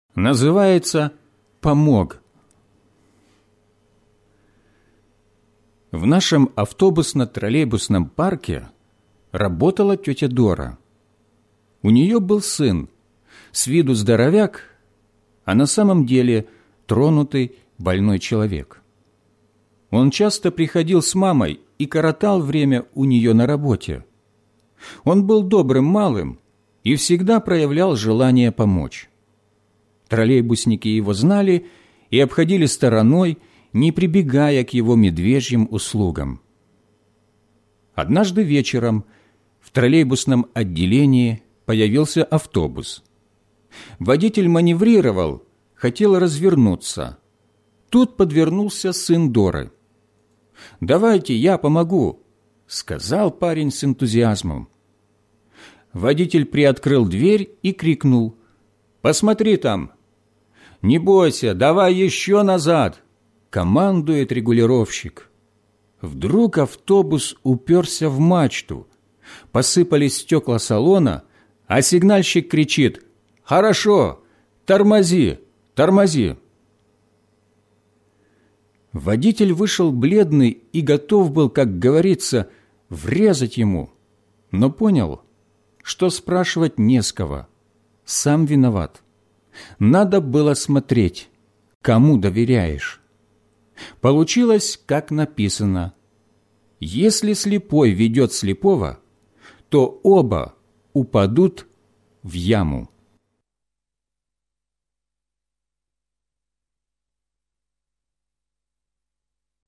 называется «Помог». В нашем автобусно-троллейбусном парке работала тетя Дора. У нее был сын, с виду здоровяк, а на самом деле тронутый больной человек. Он часто приходил с мамой и коротал время у нее на работе. Он был добрым малым и всегда проявлял желание помочь. Троллейбусники его знали и обходили стороной, не прибегая к его медвежьим услугам. Однажды вечером в троллейбусном отделении появился автобус. Водитель маневрировал, хотел развернуться. Тут подвернулся сын Доры. «Давайте я помогу», — сказал парень с энтузиазмом. Водитель приоткрыл дверь и крикнул: «Посмотри там!» «Не бойся, давай еще назад!» — командует регулировщик. Вдруг автобус уперся в мачту. Посыпались стекла салона, а сигнальщик кричит: «Хорошо! Тормози! Тормози!» Водитель вышел бледный и готов был, как говорится, врезать ему, но понял, что спрашивать не с кого. Сам виноват. Надо было смотреть, кому доверяешь. Получилось, как написано: если слепой ведет слепого, то оба упадут в яму.